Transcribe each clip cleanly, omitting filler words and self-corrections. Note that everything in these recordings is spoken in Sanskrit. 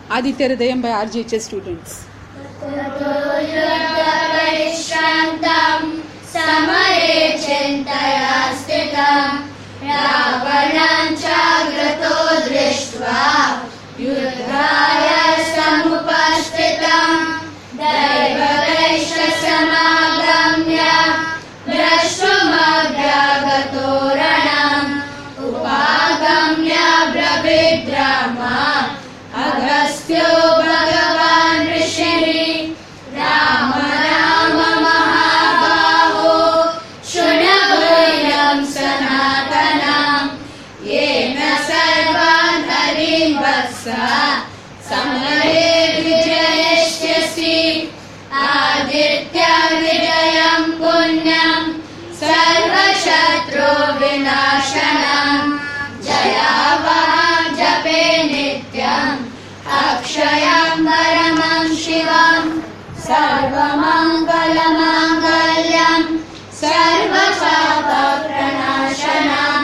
Aditya Hridayam by RGHS students. समरे चिन्तया स्थितं रावणं चाग्रतो दृष्ट्वा युद्धाय समुपस्थितं दैवतैश्च समागम्य द्रष्टुमभ्यागतो रणम् उपागम्य ब्रवीद् रामः अगस्त्यो भगवान् ऋषिः राम राम महाबाहो शृण्वयं सनातनं येन सर्वान् हरीन् वत्सः समरे विजयिष्यसि आदित्यं विजयं पुण्यं सर्वशत्रु विनाशनं जयावहं जपे नित्यम् अक्षयं परमं शिवं सर्वमङ्गलमाङ्गल्यं सर्वपापप्रणाशनं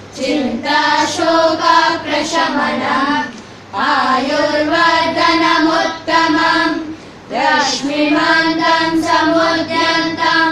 चिन्ताशोकप्रशमनम् आयुर्वर्धनमुत्तमं रश्मिमन्तं समुद्यन्तं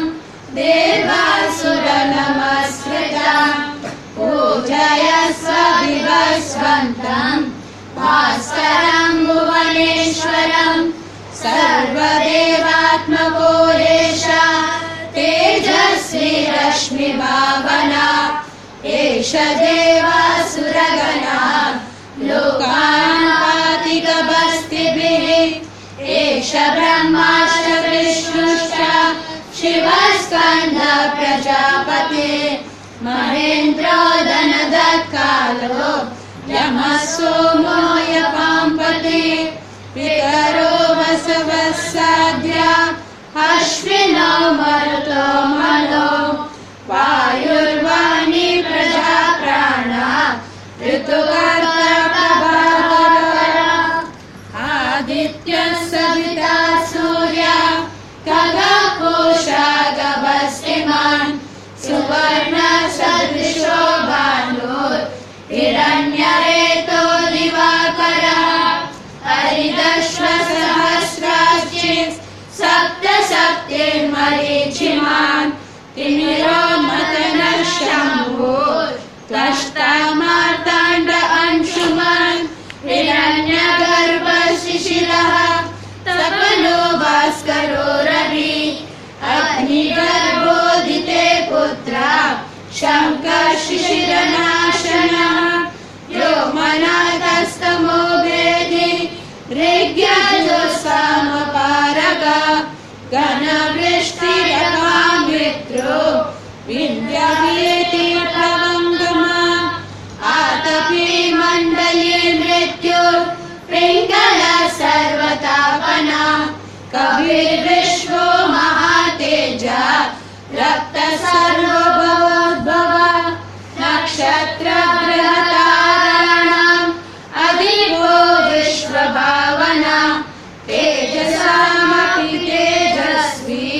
देवासुरनमस्कृतं पूजयस्व विवस्वन्तं भास्करं भुवनेश्वरं सर्वदेवात्मको एषा तेजस्वी रश्मिभावना एष देवासुरगणा लोकान् पाति गभस्तिभिः एष ब्रह्माश्च विष्णुश्च शिवस्कन्द प्रजापते महेन्द्रो धनदत्कालो यमः सोमो यपाम्पते पितरो वसवः साध्या अश्विनौ मरुतो मनो वायुर्वाणी प्रजा प्राणा ऋतुकर्ता प्रभाकरः आदित्यः सविता सूर्यः खगः गभस्तिमान् सुवर्णसदृशो भानुर्हिरण्यरेतो दिवाकरः हरिदश्वसहस्राचित् सप्तसप्तिर्मरीचिमान् तिमिरोन्मथनः शम्भुः त्वष्टा मार्ताण्ड अंशुमान् हिरण्यगर्भः शिशिरः तपनो भास्करो रविः अग्निगर्भोदिते पुत्रः शङ्कः शिशिरनाशनः व्योमनाथस्तमो भेदी ऋग्यजुस्सामपारगः घनवृष्टिरवामृत्रो विन्द्यभीतिर्भवङ्गमा आतपी मण्डले मृत्युर्पिङ्गलः सर्वतापना कविर्विश्वो महातेजः रक्तः सर्वभवोद्भवः नक्षत्रग्रहताराणाम् अधिपो विश्वभावना तेजसामपि तेजस्वी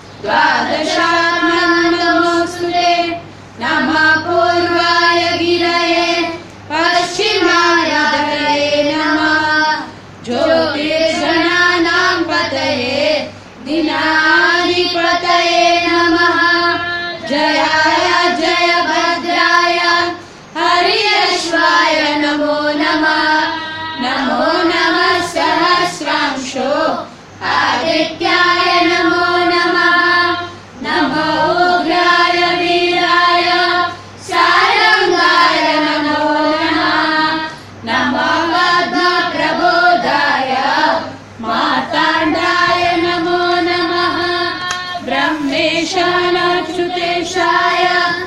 द्वादशात्मनमोऽस्तुते नमः पूर्वाय गिरये पश्चिमाय धरये नमः ज्योतिर्गणानां पतये दिनाधिपतये नमः जयाय जय भद्राय हरियश्वाय नमो नमः नमो नमः सहस्रांशो आदित्याय नमो नमः नमो उग्राय वीराय सारंगाय नमो नमः नमः पद्मप्रबोधाय मार्ताण्डाय नमो नमः ब्रह्मेशानाच्युतेशाय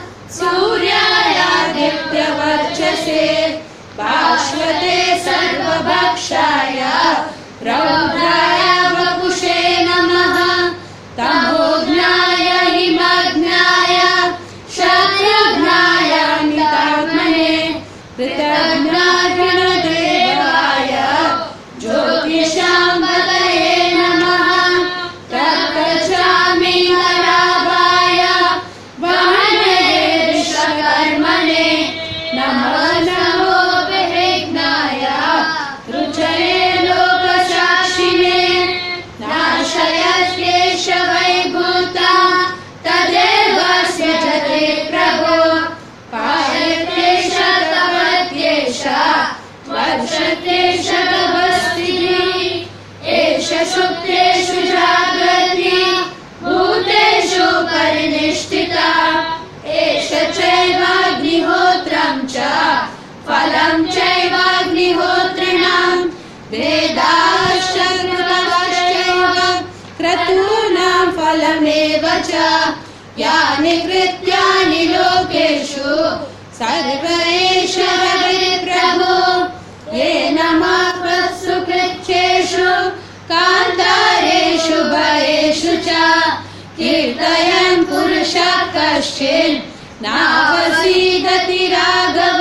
सूर्यायादित्यवर्चसे भास्वते सर्वभक्षाय रौद्राय वपुषे नमः तमोघ्नाय हिमघ्नाय शत्रुघ्नाय नितात्मने कृतघ्नार्घ्नदेवाय ज्योतिषां पतये नमः तत्कचामि नराभाय वहने विश्वकर्मणे नमो नमो विघ्नाय फलमेव च यानि कृत्यानि लोकेषु सर्व एष रविप्रभु येन मापत्सु कृच्छेषु कान्तारेषु भयेषु च कीर्तयन् पुरुषः कश्चिन् नावसीदति राघव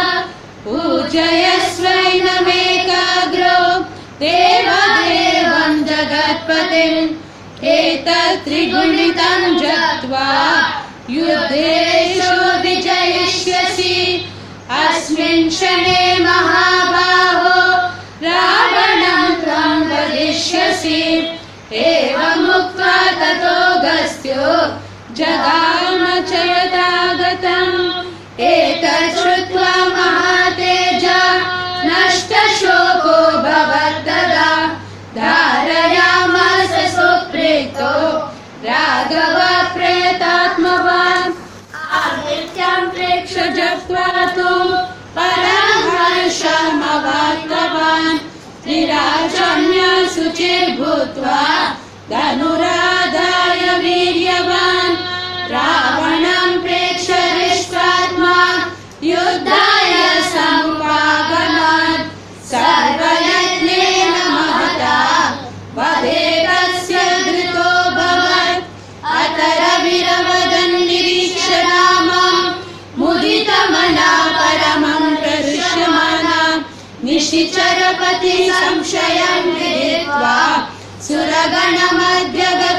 पूजयस्वैनमेकाग्रो देवदेवं जगत्पतिम् एतत् त्रिगुणितं जप्त्वा युद्धेषु विजयिष्यसि अस्मिन् क्षणे महाबाहो रावणं त्वं वदिष्यसि एवमुक्त्वा ततोऽगस्त्यो जगाम च यथागतम् एतत् श्रुत्वा महातेजा नष्टशोको भवत्तदा धारयामास सुप्रीतो राघव प्रयतात्मवान् आदित्यां प्रेक्ष्य जप्त्वा तु परं हर्षमवाप्तवान् त्रिराजन्य शुचिर्भूत्वा धनुराधाय वीर्यवान् रावणं प्रेक्ष्य हृष्टात्मा युद्धाय समुपागमत् सर्वयत्नेन महता वधे तस्य धृतोऽभवत् अतरविरवदन् निरीक्ष्य रामं मुदितमना परमं प्रहृष्यमाना निशिचरपति संशयं विदित्वा सुरगणमध्य